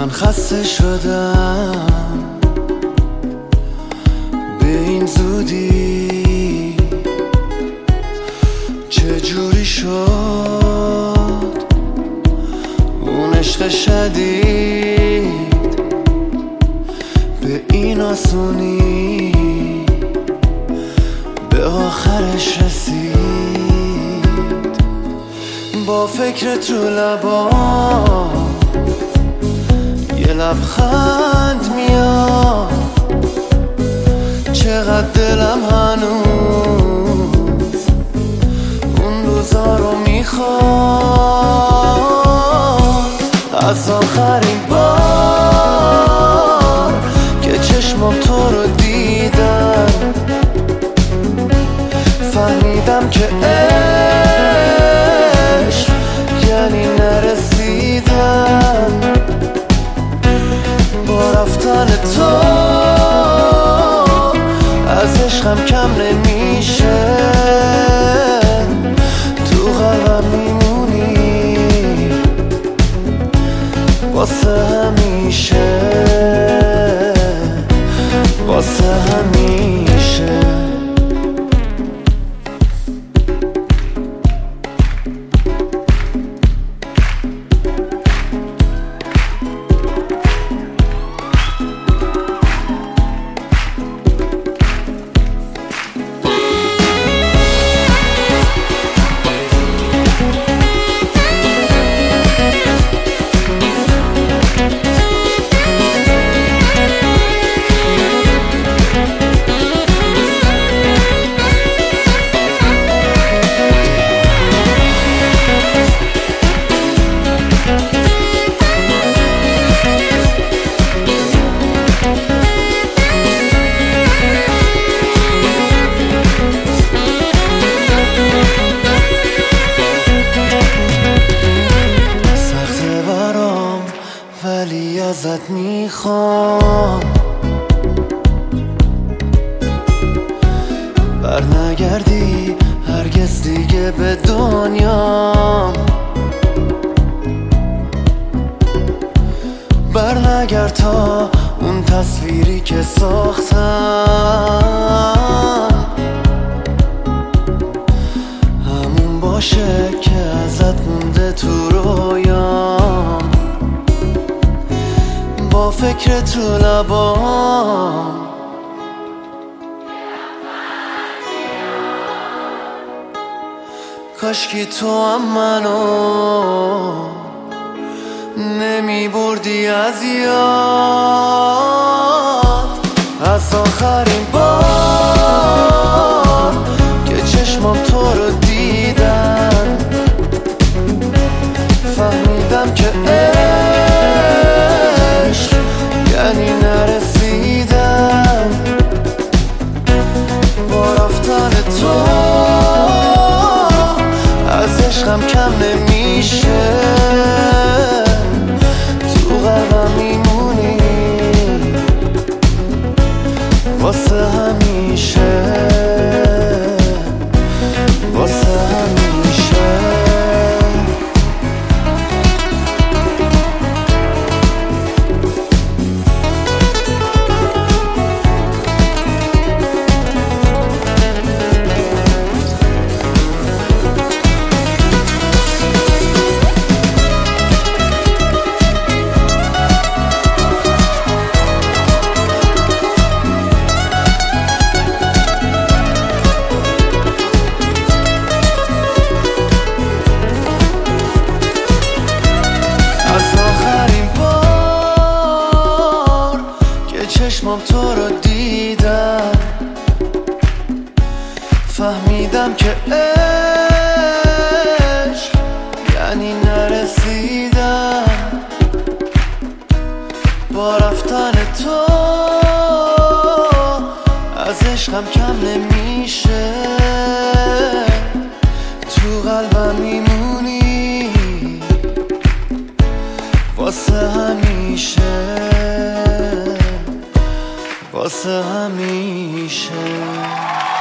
من خسته شدم به این زودی، چجوری شد اون عشق شدید به این آسونی به آخرش رسید. با فکرت رو لبام یه لبخند میاد، چقدر دلم هنوز اون روزا رو میخواد. از آخرین بار که چشمم تو رو دیدم فهمیدم که عشق یعنی نرسیدم. با رفتن تو از عشقم کم نمیشه، تو قلبم میمونی واسه همیشه، واسه همیشه. ولی ازت میخوام برنگردی هرگز دیگه به دنیا، برنگرد تا اون تصویری که ساختم همون باشه که ازت مونده تو رویام. با فکرت تو لبام کاشکی تو هم منو نمی بردی از یاد. از آخرین بار که چشمم تو رو دیدم فهمیدم که یعنی نرسیدم. با رفتن تو از عشقم کم نمیشه، تو قلبم میمونی واسه همیشه، واسه همیشه. چشمم تو رو دیدم فهمیدم که عشق یعنی نرسیدم. با رفتن تو از عشقم کم نمیشه، تو قلبم میمونی واسه همیشه، واسه همیشه.